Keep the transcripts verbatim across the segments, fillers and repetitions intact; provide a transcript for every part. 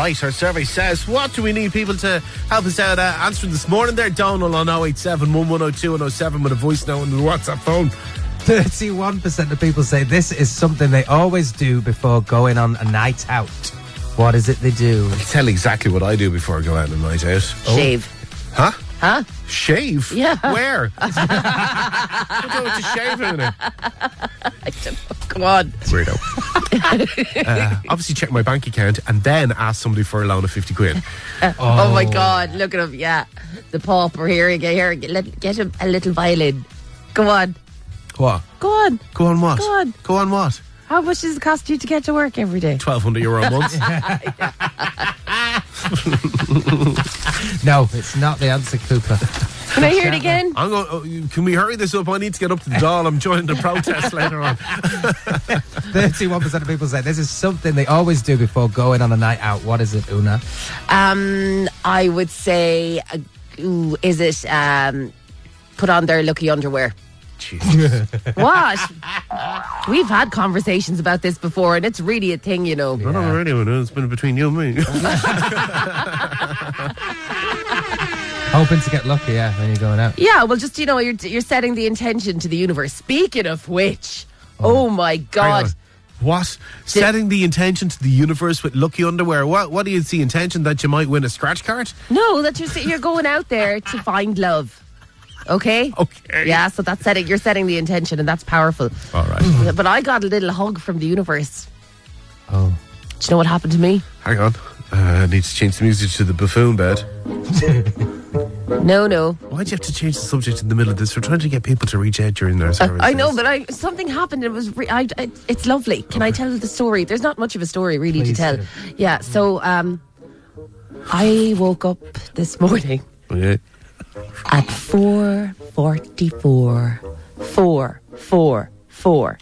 Right, our survey says, what do we need people to help us out uh, answering this morning there? Donal on oh eight seven, one one oh two, one oh seven with a voice note on the WhatsApp phone. thirty-one percent of people say this is something they always do before going on a night out. What is it they do? I can tell exactly what I do before I go out on a night out. Shave. Huh? Huh? Shave? Yeah. Where? I'm going to shave in it. I don't know. Come on. Weirdo. uh, obviously check my bank account and then ask somebody for a loan of fifty quid. Uh, oh. oh my God, look at him. Yeah. The pauper here. Here, get, get him a little violin. Go on. What? Go on. Go on what? Go on. Go on what? How much does it cost you to get to work every day? twelve hundred euro a month. No, it's not the answer, Cooper. Can I hear it again? I'm going, oh, can we hurry this up? I need to get up to the doll. I'm joining the protest later on. thirty-one percent of people say this is something they always do before going on a night out. What is it, Una? Um, I would say, uh, ooh, is it um, put on their lucky underwear? Jesus. What? We've had conversations about this before, and it's really a thing, you know. Yeah. I don't really know. It's been between you and me. Hoping to get lucky, yeah, when you're going out. Yeah, well, just, you know, you're you're setting the intention to the universe. Speaking of which, oh, oh my God. What? Did, setting the intention to the universe with lucky underwear? What What is the intention? That you might win a scratch card? No, that you're you're going out there to find love. Okay? Okay. Yeah, so that's setting, you're setting the intention, and that's powerful. All right. But I got a little hug from the universe. Oh. Do you know what happened to me? Hang on. Uh, I need to change the music to the buffoon bed. No, no. Why'd you have to change the subject in the middle of this? We're trying to get people to reach out during their services. Uh, I know, but I something happened. It was re- I, I, it's lovely. Can okay. I tell the story? There's not much of a story really Please to tell. Do. Yeah, so um, I woke up this morning yeah. at four forty-four. Four, four, four.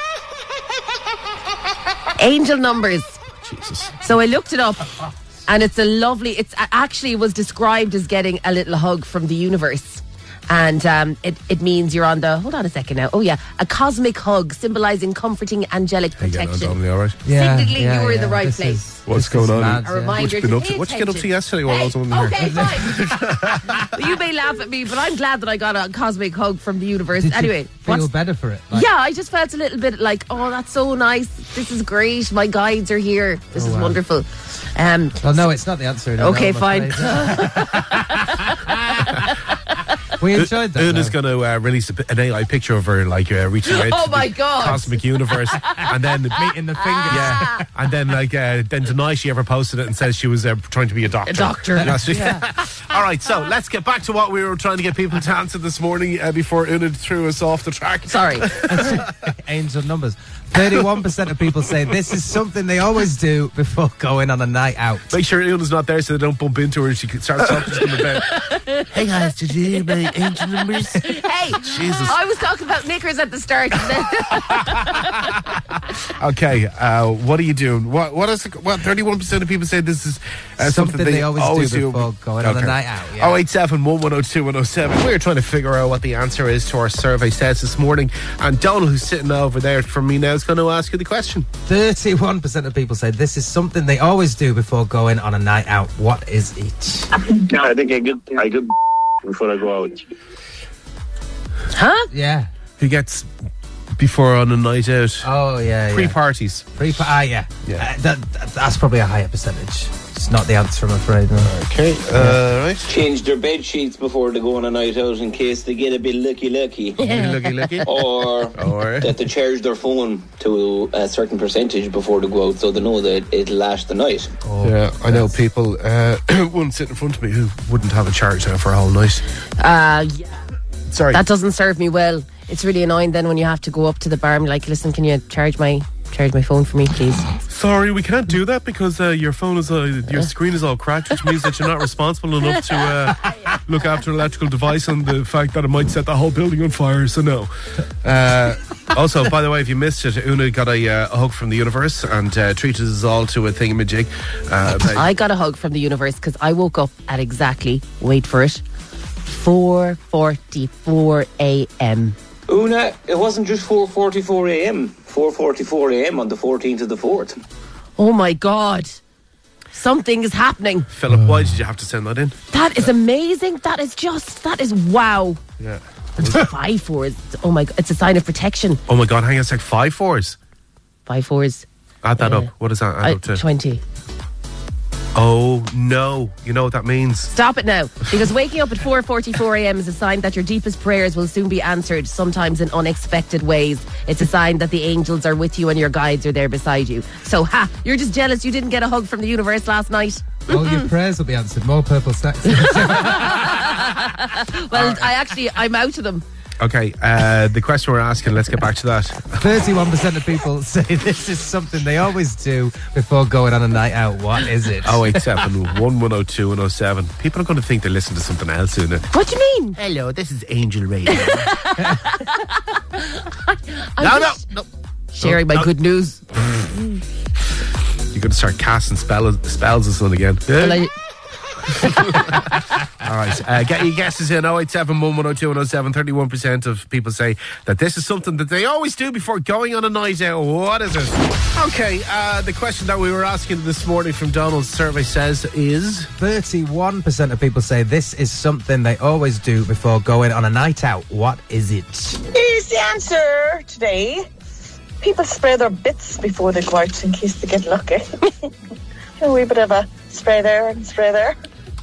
Angel numbers. Jesus. So I looked it up, and it's a lovely. It's actually it was described as getting a little hug from the universe, and um, it it means you're on the. Hold on a second now. Oh yeah, a cosmic hug symbolising comforting angelic protection. On, all right? Yeah, Signaling yeah, you were yeah. in the right this place. Is, What's going on? Mad, a reminder yeah. to up to, What did you get up to yesterday while hey, I was on okay, here? fine. Well, you may laugh at me, but I'm glad that I got a cosmic hug from the universe. Did anyway, you feel what's, better for it? Like, yeah, I just felt a little bit like, oh, that's so nice. This is great. My guides are here. This oh, is wow. wonderful. Um, well, no, it's not the answer. Okay, fine. We enjoyed that. Una's going to uh, release a, an A I picture of her, like uh, reaching out oh to my the God. cosmic universe, and then meeting the fingers. Yeah, and then like uh, then deny she ever posted it and says she was uh, trying to be a doctor. A doctor. Yeah. All right, so let's get back to what we were trying to get people to answer this morning uh, before Una threw us off the track. Sorry. Angel numbers. thirty-one percent of people say this is something they always do before going on a night out. Make sure Una's not there so they don't bump into her and she starts talking to them about, hey guys, did you hear my angel numbers? Hey, Jesus. I was talking about knickers at the start. Okay, uh, what are you doing? What What is what? thirty-one percent of people say this is uh, something, something they, they always, always do before do. going okay. on a night out. Yeah. oh eight seven, one one oh two, one oh seven. We're trying to figure out what the answer is to our survey says this morning, and Donal, who's sitting over there from me now, is going to ask you the question. thirty-one percent of people say this is something they always do before going on a night out. What is it? Yeah, I think I get I get before I go out. Huh? Yeah. Who gets before on a night out? Oh yeah, pre-parties. Yeah. Pre ah yeah. Yeah. Uh, that, that that's probably a higher percentage. It's not the answer, I'm afraid. No. Okay. Uh, right. Change their bed sheets before they go on a night out in case they get a bit lucky, lucky. lucky, lucky. Or, or that they charge their phone to a certain percentage before they go out, so they know that it'll last the night. Oh, yeah, I know people. Uh, one sit in front of me who wouldn't have a charge now for a whole night. Uh, yeah. Sorry. That doesn't serve me well. It's really annoying then when you have to go up to the bar and be like, listen, can you charge my charge my phone for me, please? Sorry, we can't do that because uh, your phone is uh, your screen is all cracked, which means that you're not responsible enough to uh, look after an electrical device and the fact that it might set the whole building on fire. So no. Uh, also, by the way, if you missed it, Una got a, uh, a hug from the universe and uh, treated us all to a thingamajig. Uh, I got a hug from the universe because I woke up at exactly, wait for it, four forty-four a.m. Una, it wasn't just four forty-four a.m. four forty-four a.m. on the fourteenth of the fourth. Oh my God. Something is happening. Philip, why did you have to send that in? That is amazing. That is just, that is wow. Yeah. Five fours. Oh my God. It's a sign of protection. Oh my God, hang on a sec. Five fours. Five fours. Add that Yeah. up. What does that add Uh, up to? twenty. Oh no. You know what that means? Stop it now. Because waking up at four forty-four a.m. is a sign that your deepest prayers will soon be answered, sometimes in unexpected ways. It's a sign that the angels are with you and your guides are there beside you. So, ha, you're just jealous you didn't get a hug from the universe last night. All your prayers will be answered. More purple sex. Well, I actually, I'm out of them. Okay, uh, the question we're asking, let's get back to that. thirty-one percent of people say this is something they always do before going on a night out. What is it? oh eight seven, one one oh two, one oh seven. People are going to think they listen to something else soon. What do you mean? Hello, this is Angel Radio. I'm no, no, just no. sharing my No. good news. You're going to start casting spell, spells or something again. Well, I, All right, uh, get your guesses in. oh eight seven, one one oh two, one oh seven. thirty-one percent of people say that this is something that they always do before going on a night out. What is it? Okay, uh, the question that we were asking this morning from Donald's survey says is... thirty-one percent of people say this is something they always do before going on a night out. What is it? Here's the answer today. People spray their bits before they go out in case they get lucky. A wee bit of a spray there and spray there.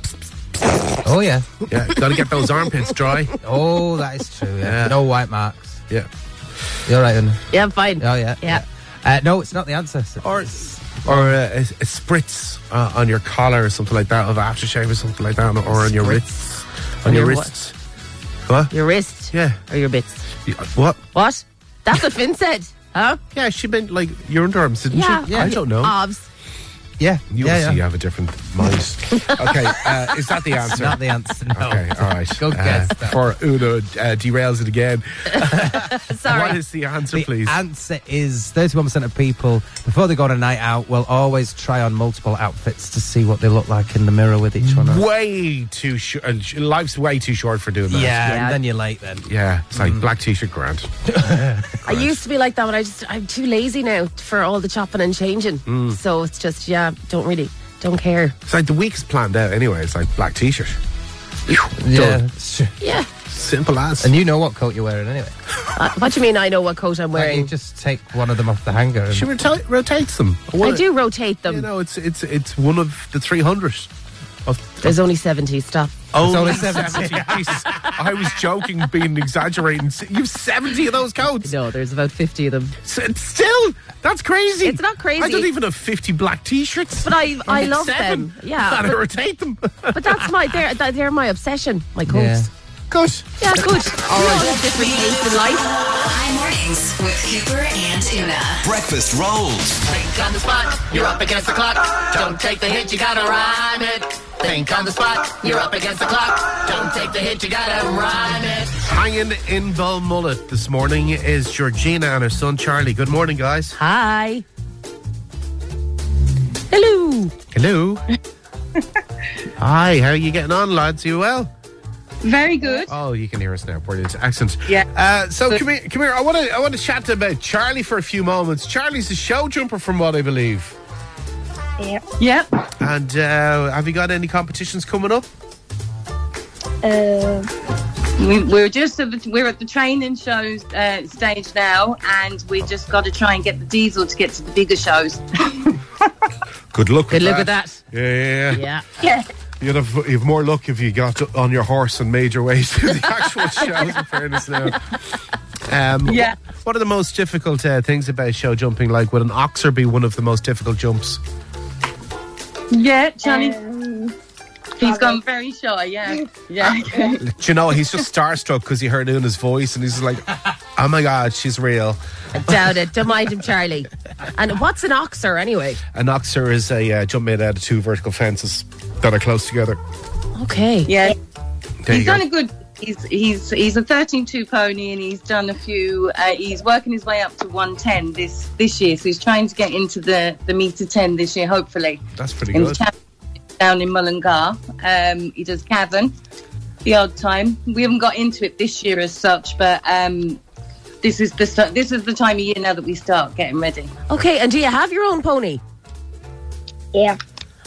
Oh, yeah. Yeah, got to get those armpits dry. Oh, that is true. Yeah. Yeah. No white marks. Yeah. You're right, then. yeah, I'm fine. Oh, yeah. Yeah. Uh, no, it's not the answer. Or, or uh, a, a spritz uh, on your collar or something like that, of aftershave or something like that, or on your wrists. On, On your, your what? wrists. What? Your wrist. Yeah. Or your bits. Yeah, What? What? That's what Finn said. Huh? Yeah, she meant like your underarms, didn't Yeah. she? I don't know. Obs. Yeah. You yeah, obviously yeah. have a different mind. Okay, uh, is that the answer? Not the answer, no. Okay, all right. Good guess, Uh, though. for Uno uh, derails it again. Sorry. What is the answer, The please? answer is thirty-one percent of people, before they go on a night out, will always try on multiple outfits to see what they look like in the mirror with each one on. way too short. Uh, life's way too short for doing that. Yeah, Yeah. and then you're late then. Yeah, it's like black t-shirt grand. I used to be like that, but I just I'm too lazy now for all the chopping and changing. Mm. So it's just yeah, don't really don't care. It's like the week is planned out anyway. It's like black t-shirt. Yeah. Done. Sure. Yeah. Simple as. And you know what coat you're wearing anyway. Uh, what do you mean? I know what coat I'm Like, wearing. you just take one of them off the hanger. And she rota- rotates them. I do rotate them. You know, it's it's it's one of the three hundred. There's only seventy. Stop. Only only seventy. Jesus. I was joking, being exaggerating. You've seventy of those coats. No, there's about fifty of them. S- Still, that's crazy. It's not crazy. I don't even have fifty black t-shirts. But I I have love seven. them. Yeah. Gotta But, rotate them. but that's my they're they're my obsession. My coats. Yeah. Good. Yeah, good. All right. We all have different tastes in life. High mornings with Cooper and Una. Breakfast rolls. Think on the spot, you're up against the clock. Don't take the hit, you gotta rhyme it. Think on the spot, you're up against the clock. Don't take the hit, you gotta rhyme it. Hanging in Balmullet this morning is Georgina and her son Charlie. Good morning, guys. Hi. Hello. Hello. Hi, how are you getting on, lads? You well? Very good. Oh, you can hear us now. Brilliant. Excellent. Yeah. Uh, so come here, come here. I want to, I want to chat about Charlie for a few moments. Charlie's a show jumper, from what I believe. Yeah. Yeah. And uh, have you got any competitions coming up? Uh, We, we're just at the, we're at the training shows uh, stage now, and we just got to try and get the diesel to get to the bigger shows. Good luck. Good with look at that. that. Yeah, yeah, yeah. Yeah. Yeah. You'd have, you have more luck if you got on your horse and made your way to the actual shows, in fairness now. Um, Yeah. What, what are the most difficult uh, things about show jumping? Like, would an oxer be one of the most difficult jumps? Yeah, Charlie. um, He's gone very shy. Yeah. Yeah. Do you know, he's just starstruck because he heard Una's voice and he's like, oh my God, she's real. I doubt it. Don't mind him, Charlie. And what's an oxer anyway? An oxer is a uh, jump made out of two vertical fences that are close together. Okay. Yeah. There He's you go. done a good. He's he's he's a thirteen two pony, and he's done a few. Uh, he's working his way up to one ten this this year. So he's trying to get into the the meter ten this year, hopefully. That's pretty in good. the championships down in Mullingar. Um, he does Cavan the odd time. We haven't got into it this year as such, but um, this is the st- this is the time of year now that we start getting ready. Okay. And do you have your own pony? yeah.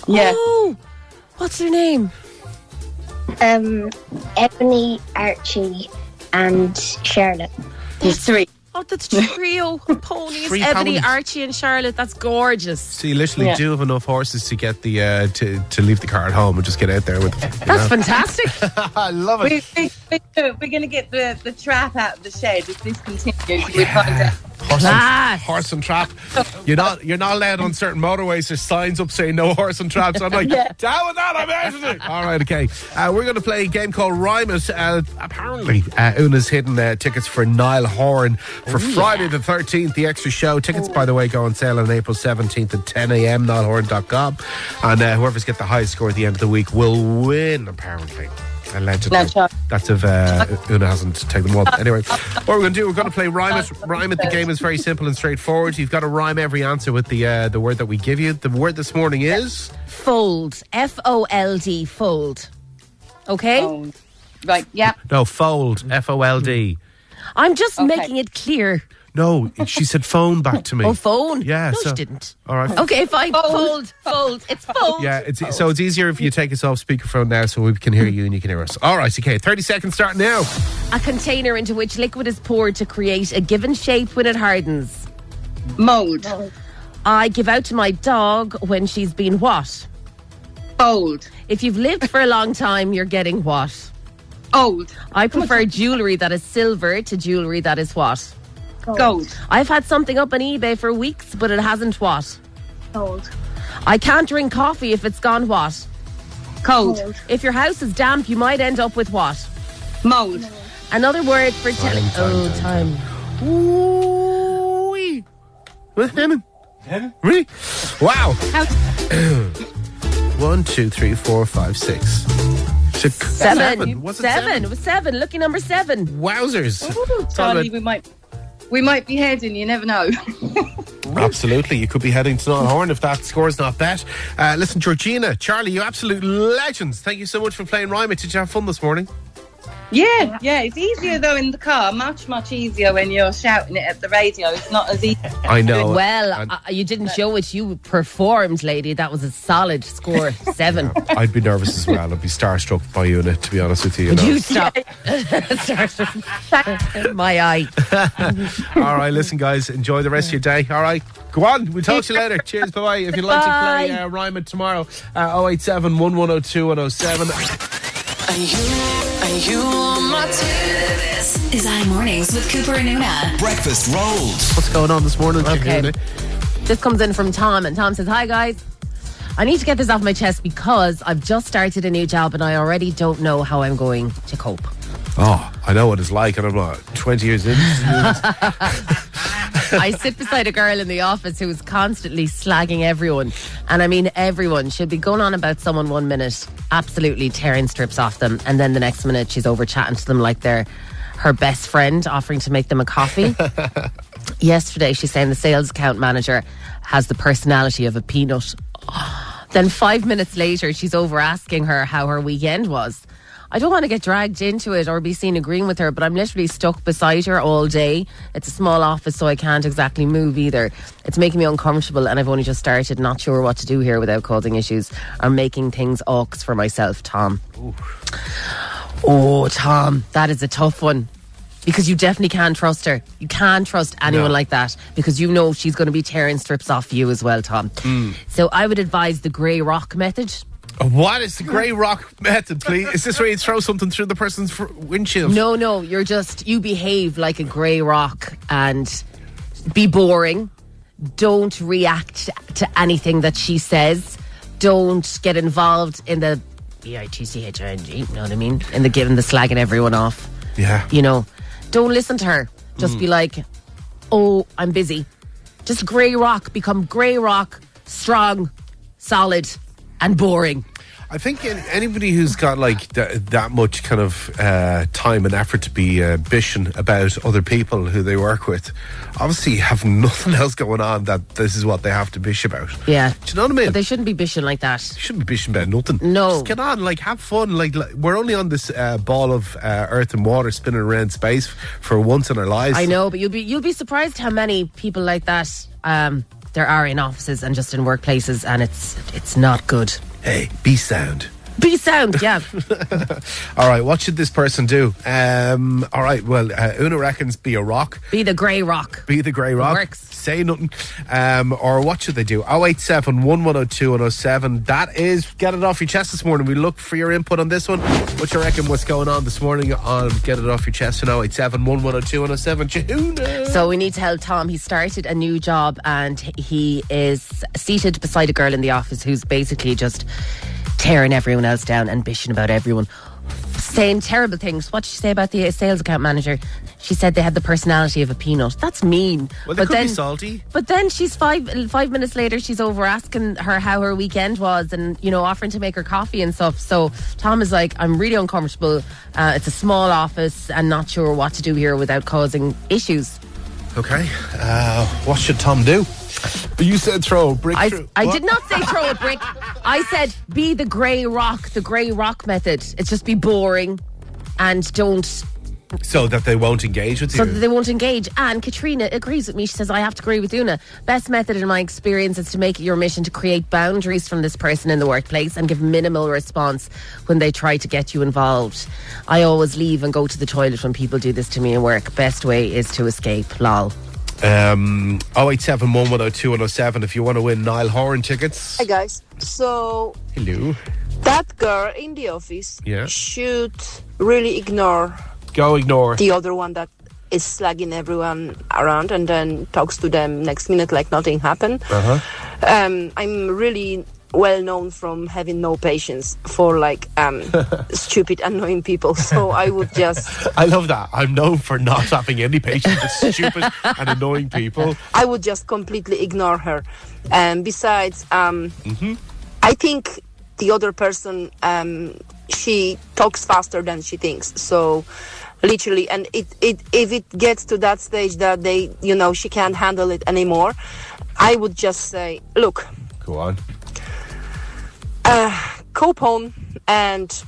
Yeah. Oh, what's her name? Um, Ebony, Archie, and Charlotte. There's three. Oh, that's trio of ponies. Three Ebony, ponies. Archie, and Charlotte. That's gorgeous. So you literally Yeah. do have enough horses to get the uh, to to leave the car at home and just get out there with them. you That's know? fantastic. I love it. We, we, we, we're going to get the, the trap out of the shed if this continues. We'll find out. Horse and, Class. horse and trap. You're not you're not allowed on certain motorways. There's signs up saying no horse and traps. I'm like, down with that, I'm out of it. All right, okay. Uh, we're going to play a game called Rhyme It. Uh, apparently, uh, Una's hidden uh, tickets for Niall Horan for Friday the thirteenth, the extra show. Tickets, by the way, go on sale on April seventeenth at ten a.m. niall horan dot com. And uh, whoever's get the highest score at the end of the week will win, apparently. Allegedly. No, Chuck. That's if uh, Una hasn't taken them up. Anyway, what we're going to do, we're going to play Rhyme It. Rhyme It, the game is very simple and straightforward. You've got to rhyme every answer with the uh, the word that we give you. The word this morning is... Fold. F O L D. Fold. Okay? Oh, right, yeah. No, fold. F O L D. I'm just Okay. making it clear. No, she said phone back to me. Oh, phone? Yeah, No, so- she didn't. All right. Okay, fine. Fold. Fold. It's fold. Yeah, it's, so it's easier if you take us off speakerphone now so we can hear you and you can hear us. All right, okay, thirty seconds start now. A container into which liquid is poured to create a given shape when it hardens. Mold. I give out to my dog when she's been what? Fold. If you've lived for a long time, you're getting what? Old. I prefer jewellery that is silver to jewellery that is what? Gold. I've had something up on eBay for weeks, but it hasn't what? Cold. I can't drink coffee if it's gone what? Cold. If your house is damp, you might end up with what? Mold. Another word for telling. Oh, time. Ooh-wee. What's happening? Really? Wow. One, two, three, four, five, six. Six. Seven. Seven. Was it seven. seven? It was seven. Lucky number seven. Wowzers. Charlie, we might we might be heading, you never know. Absolutely. You could be heading to Niall Horan if that score's not bet. Uh, listen, Georgina, Charlie, you absolute legends. Thank you so much for playing Rhyme It. Did you have fun this morning? Yeah, yeah, it's easier though in the car, much, much easier when you're shouting it at the radio. It's not as easy. I know. Well, And- uh, you didn't show it. You performed, lady. That was a solid score. Seven. I'd be nervous as well. I'd be starstruck by you, to be honest with you. you Would know. you stop? My eye. All right, listen, guys, enjoy the rest of your day. All right, go on. We'll talk to you later. Cheers, bye bye. If you'd like to play Bye. uh, Rhyme It tomorrow, uh, oh eight seven, one one oh two, one oh seven. Are you, are you on my team? This is iMornings with Cooper and Una. Breakfast rolls. What's going on this morning? Okay. Georgina? This comes in from Tom, and Tom says, "Hi guys, I need to get this off my chest because I've just started a new job and I already don't know how I'm going to cope." Oh, I know what it's like, and I'm not twenty years in. I sit beside a girl in the office who is constantly slagging everyone. And I mean everyone. She'll be going on about someone one minute, absolutely tearing strips off them. And then the next minute she's over chatting to them like they're her best friend, offering to make them a coffee. Yesterday she's saying the sales account manager has the personality of a peanut. Then five minutes later she's over asking her how her weekend was. I don't want to get dragged into it or be seen agreeing with her, but I'm literally stuck beside her all day. It's a small office, so I can't exactly move either. It's making me uncomfortable, and I've only just started, not sure what to do here without causing issues or making things awks for myself, Tom. Ooh. Oh, Tom, that is a tough one. Because you definitely can't trust her. You can't trust anyone No. like that because you know she's going to be tearing strips off you as well, Tom. Mm. So I would advise the grey rock method. What is the grey rock method, please? Is this where you throw something through the person's fr- windshield? No, no, you're just, you behave like a grey rock and be boring. Don't react to anything that she says. Don't get involved in the B I T C H I N G, you know what I mean? In the giving the slagging everyone off. Yeah. You know, don't listen to her. Just Mm. be like, oh, I'm busy. Just grey rock, become grey rock, strong, solid, and boring. I think an- anybody who's got like th- that much kind of uh, time and effort to be uh, bishing about other people who they work with, obviously have nothing else going on that this is what they have to bish about. Yeah. Do you know what I mean? But they shouldn't be bishing like that. You shouldn't be bishing about nothing. No. Just get on, like, have fun. Like, like we're only on this uh, ball of uh, earth and water spinning around space for once in our lives. I know, but you'll be you'll be surprised how many people like that um, there are in offices and just in workplaces, and it's it's not good. Hey, be sound. Be sound, yeah. All right, what should this person do? Um, all right, well, uh, Una reckons be a rock. Be the grey rock. Be the grey rock. It works. Say nothing. Um, or what should they do? oh eight seven, one one oh two, one oh seven. That is, get it off your chest this morning. We look for your input on this one. What you reckon what's going on this morning on Get It Off Your Chest? oh eight seven, one one oh two, one oh seven. Jehuna. So we need to help Tom. He started a new job and he is seated beside a girl in the office who's basically just tearing everyone else down and bishing about everyone, saying terrible things. What did she say about the sales account manager? She said they had the personality of a peanut. That's mean. Well, they but could then, be salty. But then she's five five minutes later, she's over asking her how her weekend was and, you know, offering to make her coffee and stuff. So Tom is like, I'm really uncomfortable. Uh, it's a small office and not sure what to do here without causing issues. Okay. Uh, what should Tom do? You said throw a brick I, through. I What? did not say throw a brick. I said be the grey rock, the grey rock method. It's just be boring and don't... So that they won't engage with So you. that they won't engage. And Katrina agrees with me. She says, I have to agree with Una. Best method in my experience is to make it your mission to create boundaries from this person in the workplace and give minimal response when they try to get you involved. I always leave and go to the toilet when people do this to me in work. Best way is to escape. Lol. Um, oh eight seven, one one oh two, one oh seven if you want to win Niall Horan tickets. Hi guys. So Hello. that girl in the office Yeah. should really ignore Go ignore. the other one that is slagging everyone around and then talks to them next minute like nothing happened. Uh-huh. Um, I'm really well known from having no patience for like um, stupid, annoying people. So I would just... I love that. I'm known for not having any patience with stupid and annoying people. I would just completely ignore her. And besides, um, mm-hmm. I think the other person, um, she talks faster than she thinks. So literally, and it, it if it gets to that stage that they, you know, she can't handle it anymore, I would just say, look. Go on. Uh, cope home and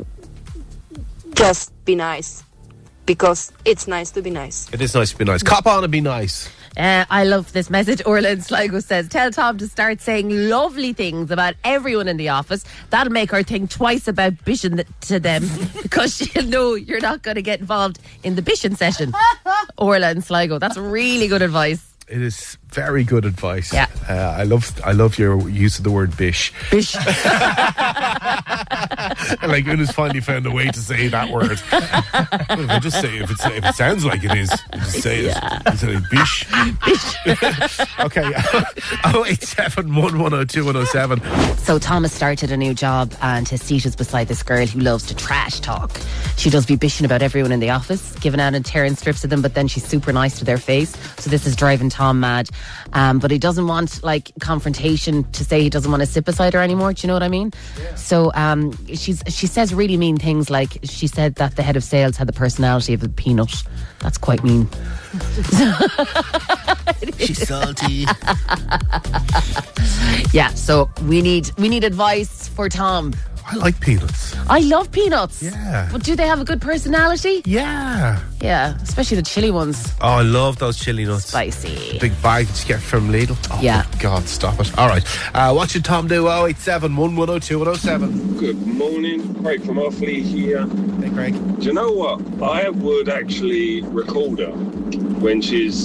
just be nice, because it's nice to be nice. It is nice to be nice. Cop on and be nice. Uh, I love this message. Orla in Sligo says, tell Tom to start saying lovely things about everyone in the office. That'll make her think twice about bishing th- to them because she'll know you're not going to get involved in the bishing session. Orla in Sligo. That's really good advice. It is very good advice. Yeah. Uh, I love I love your use of the word bish. Bish. Like Una's finally found a way to say that word. Well, if I just say if, it's, if it sounds like it is, I just say Yeah. it. Instead of bish. Okay. oh eight seven, one one oh two, one oh seven. So Thomas started a new job and his seat is beside this girl who loves to trash talk. She does be bishing about everyone in the office, giving out and tearing strips of them, but then she's super nice to their face. So this is driving Tom mad. Um, but he doesn't want like confrontation to say he doesn't want to sit beside her anymore. Do you know what I mean? Yeah. So um, she's she says really mean things, like she said that the head of sales had the personality of a peanut. That's quite mean. She's salty. Yeah, so we need we need advice for Tom. I like peanuts. I love peanuts. Yeah. But do they have a good personality? Yeah. Yeah, especially the chili ones. Oh, I love those chili nuts. Spicy. Big bag that you get from Lidl. Oh, Yeah. my God, stop it. All right. Uh, what should Tom do? oh eight seven, one one oh two, one oh seven. Good morning, Craig from Offaly here. Hey, Craig. Do you know what? I would actually record her when she's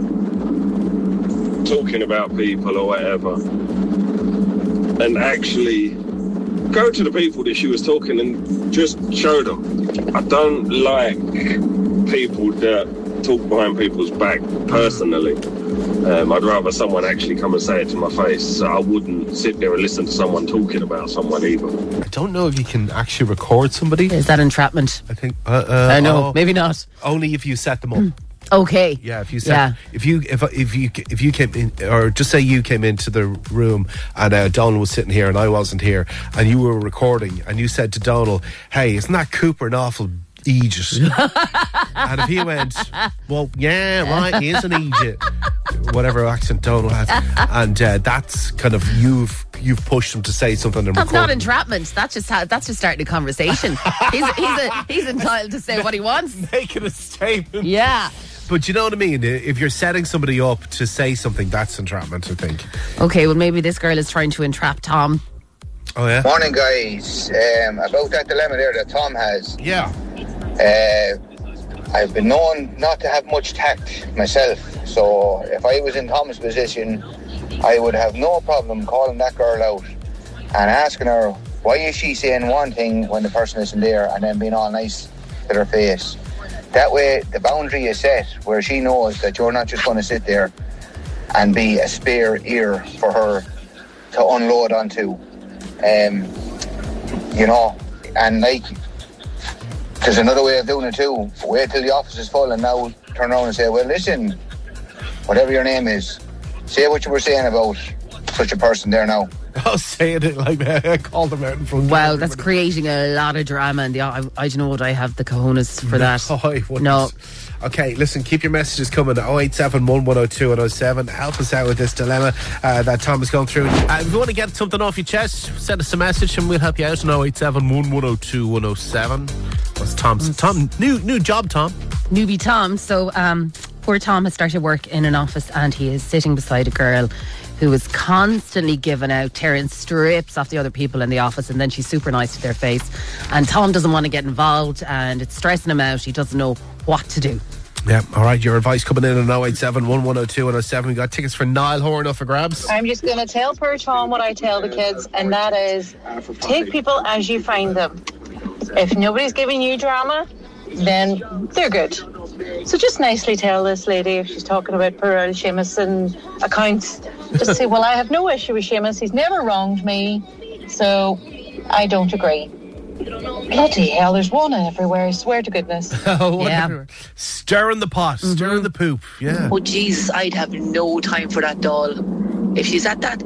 talking about people or whatever, and actually go to the people that she was talking and just show them. I don't like people that talk behind people's back personally. Um, I'd rather someone actually come and say it to my face. So I wouldn't sit there and listen to someone talking about someone either. I don't know if you can actually record somebody. Is that entrapment? I think. Uh, uh, I know, oh, maybe not. Only if you set them up. Okay. Yeah, if you set, Yeah. if you if if you if you came in, or just say you came into the room and uh, Donald was sitting here and I wasn't here, and you were recording, and you said to Donald, "Hey, isn't that Cooper an awful idiot?" And if he went, "Well, yeah, right, he is an idiot," whatever accent Donald has, and uh, that's kind of you've you've pushed him to say something and That's record not him. entrapment. That's just how, that's just starting a conversation. he's he's a, he's entitled to say what he wants. Making a statement. Yeah. but you know what I mean? If you're setting somebody up to say something, that's entrapment, I think. Okay, well, maybe this girl is trying to entrap Tom. Oh, yeah? Morning, guys. Um, about that dilemma there that Tom has. Yeah. Uh, I've been known not to have much tact myself. So if I was in Tom's position, I would have no problem calling that girl out and asking her, why is she saying one thing when the person isn't there, and then being all nice to their face. That way, the boundary is set where she knows that you're not just going to sit there and be a spare ear for her to unload onto. Um, you know, and like, there's another way of doing it too. Wait till the office is full and now turn around and say, well, listen, whatever your name is, say what you were saying about such a person there now. Oh, saying it like that. Call them out in front of Wow, that's creating a lot of drama. And I, I don't know what I have the cojones for that. No, I wouldn't. No. Okay, listen, keep your messages coming to oh eight seven one, one oh two, one oh seven. Help us out with this dilemma uh, that Tom has gone through. Uh, if you want to get something off your chest, send us a message and we'll help you out on oh eight seven one, one oh two, one oh seven. That's Tom's. Tom, new new job, Tom. Newbie Tom. So, um, poor Tom has started work in an office and he is sitting beside a girl who is constantly giving out, tearing strips off the other people in the office, and then she's super nice to their face. And Tom doesn't want to get involved and it's stressing him out. He doesn't know what to do. Yeah, all right, your advice coming in on oh eight seven one, one oh two, one oh seven. We got tickets for Niall Horan up for grabs. I'm just going to tell poor Tom what I tell the kids, and that is, take people as you find them. If nobody's giving you drama, then they're good. So just nicely tell this lady, if she's talking about poor old Seamus and accounts, just say, well, I have no issue with Seamus. He's never wronged me, so I don't agree. Bloody hell, there's one everywhere, I swear to goodness. Oh, Yeah. everywhere. Stirring the pot, Mm-hmm. stirring the poop, yeah. Oh, Jesus, I'd have no time for that doll. If she's at that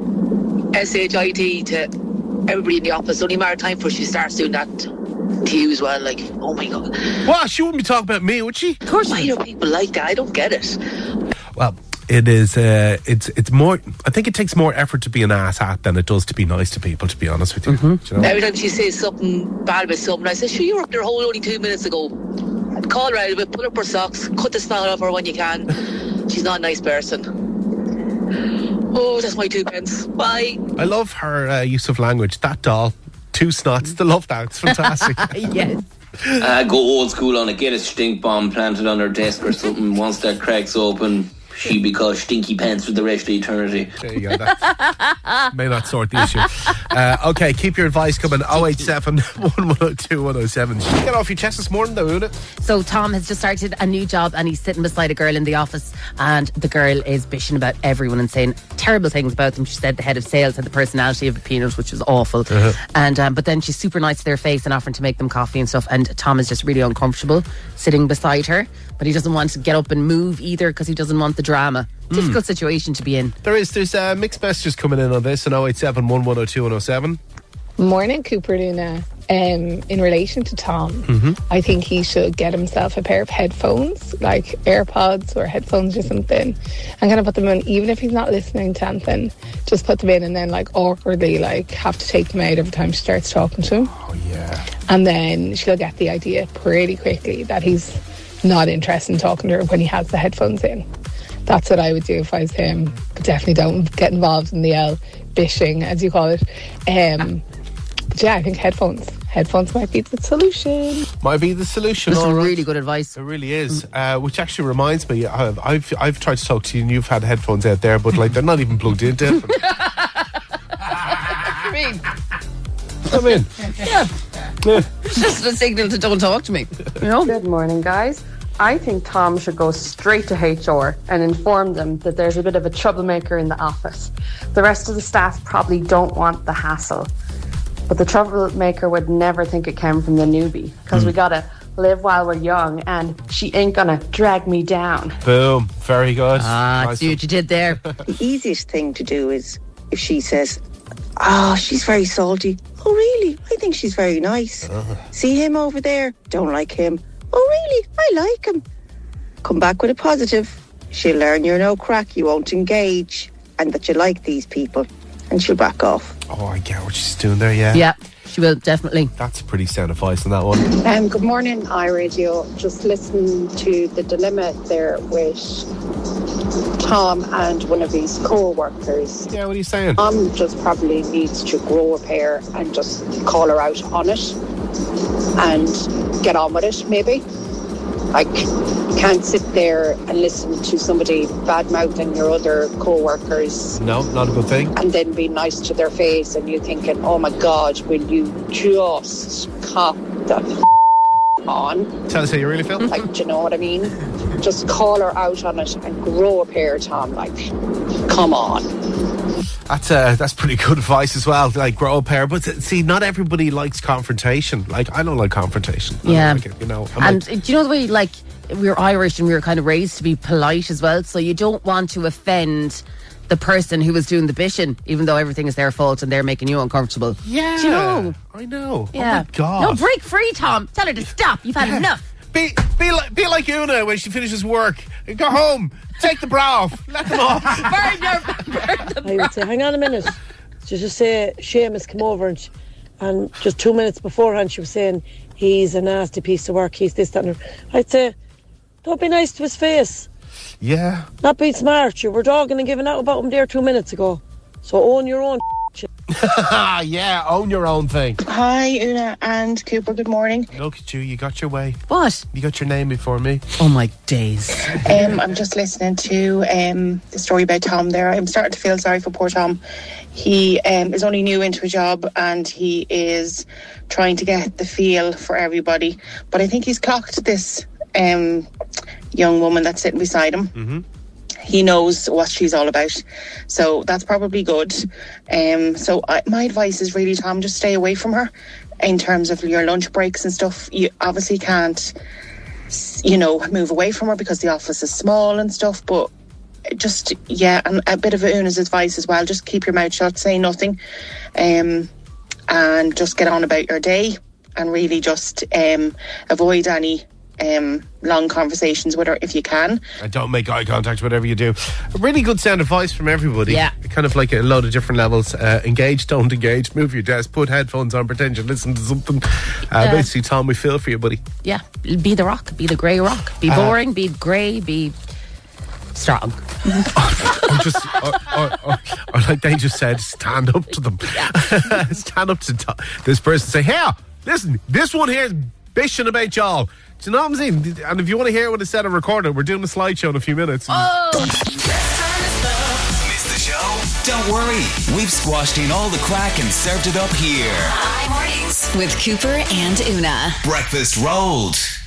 S H I T to everybody in the office, only matter of time before she starts doing that to you as well. Like, oh my God. What? She wouldn't be talking about me, would she? Of course, why do people like that? I don't get it. Well, it is, uh, it's it's more, I think it takes more effort to be an asshat than it does to be nice to people, to be honest with you. Mm-hmm. Do you know? Every time she says something bad about something, I say, sure, you were up there whole only two minutes ago. I'd call her out of it, pull up her socks, cut the snot off her when you can. She's not a nice person. Oh, that's my two pence. Bye. I love her uh, use of language. That doll, two snots, they love that. It's fantastic. Yes. Uh, go old school on it. Get a stink bomb planted on her desk or something. Once that cracks open, she'd be called Stinky Pants for the rest of eternity. There you go. That may not sort the issue. Uh, okay, keep your advice coming. oh eight seven one, one oh two, one oh seven. Should you get off your chest this morning though, wouldn't it? So Tom has just started a new job and he's sitting beside a girl in the office and the girl is bishing about everyone and saying terrible things about them. She said the head of sales had the personality of a peanut, which was awful. Uh-huh. And um, but then she's super nice to their face and offering to make them coffee and stuff, and Tom is just really uncomfortable sitting beside her, but he doesn't want to get up and move either because he doesn't want the drama. Difficult situation to be in. There is, there's uh, mixed messages coming in on this on oh eight seven one, one oh two, one oh seven. Morning, Cooper Luna. Um, in relation to Tom, Mm-hmm. I think he should get himself a pair of headphones, like AirPods or headphones or something, and kind of put them in, even if he's not listening to anything, just put them in and then like awkwardly like have to take them out every time she starts talking to him. Oh, yeah. And then she'll get the idea pretty quickly that he's not interested in talking to her when he has the headphones in. That's what I would do if I was him. But definitely don't get involved in the L bishing, as you call it. Um, but yeah, I think headphones. Headphones might be the solution. Might be the solution. That's all right. really good advice. It really is. Uh, which actually reminds me, I've, I've I've tried to talk to you and you've had headphones out there, but like they're not even plugged into. I mean, Come in. yeah. Yeah. It's just a signal to don't talk to me. You know? Good morning, guys. I think Tom should go straight to H R and inform them that there's a bit of a troublemaker in the office. The rest of the staff probably don't want the hassle, but the troublemaker would never think it came from the newbie, because mm. we gotta live while we're young and she ain't gonna drag me down. Boom. Very good. Ah, Nice see what you did there. The easiest thing to do is if she says, oh, she's very salty. Oh, really? I think she's very nice. Uh-huh. See him over there? Don't like him. Oh, really? I like him. Come back with a positive. She'll learn you're no crack, you won't engage, and that you like these people, and she'll back off. Oh, I get what she's doing there, yeah. Yeah, she will, definitely. That's pretty sound advice on that one. Um, good morning, iRadio. Just listening to the dilemma there with Tom and one of his co-workers. Yeah, what are you saying? Tom just probably needs to grow a pair and just call her out on it and get on with it, maybe. Like, you can't sit there and listen to somebody bad-mouthing your other co-workers. No, not a good thing. And then be nice to their face and you thinking, oh my God, will you just cop the f- on? Tell us how you really feel. Like, do you know what I mean? Just call her out on it and grow a pair, Tom. Like, come on. That's uh, that's pretty good advice as well. Like, grow a pair. But see, not everybody likes confrontation. Like, I don't like confrontation. I Yeah. don't like it, you know. I'm And like, do you know the way, like, we're Irish and we were kind of raised to be polite as well, so you don't want to offend the person who was doing the bishing, even though everything is their fault and they're making you uncomfortable. Yeah. Do you know? I know. Yeah. Oh my God. No, break free, Tom. Tell her to stop. You've had Yeah. enough. Be be like be like Una when she finishes work. Go home. Take the bra off. Let them off. Burn your, burn the I would say, hang on a minute. She just say Seamus come over and, and just two minutes beforehand she was saying he's a nasty piece of work. He's this, that, and I'd say, don't be nice to his face. Yeah. Not being smart. You were dogging and giving out about him there two minutes ago. So own your own. Yeah, own your own thing. Hi, Una and Cooper. Good morning. Look at you. You got your way. What? You got your name before me. Oh my days. Um, I'm just listening to um, the story about Tom there. I'm starting to feel sorry for poor Tom. He um, is only new into a job and he is trying to get the feel for everybody. But I think he's clocked this um, young woman that's sitting beside him. Mm-hmm. He knows what she's all about. So that's probably good. Um, so I, my advice is really, Tom, just stay away from her in terms of your lunch breaks and stuff. You obviously can't, you know, move away from her because the office is small and stuff. But just, yeah, and a bit of Una's advice as well. Just keep your mouth shut, say nothing. Um, and just get on about your day and really just um, avoid any um long conversations with her if you can. And don't make eye contact, whatever you do. Really good sound advice from everybody. Yeah. Kind of like a load of different levels. Uh, engage, don't engage, move your desk, put headphones on, pretend you listen to something. Uh, Yeah. Basically, Tom, we feel for you, buddy. Yeah, be the rock, be the grey rock, be Uh, boring, be grey, be strong. or just, or, or, or, or like they just said, stand up to them. Stand up to to- this person. Say, hey, listen, this one here is bishing about y'all. Do you know what I'm saying? And if you want to hear what it said on recorded, we're doing a slideshow in a few minutes. Oh! Missed the show? Don't worry. We've squashed in all the crack and served it up here. Mornings with Cooper and Una. Breakfast rolled.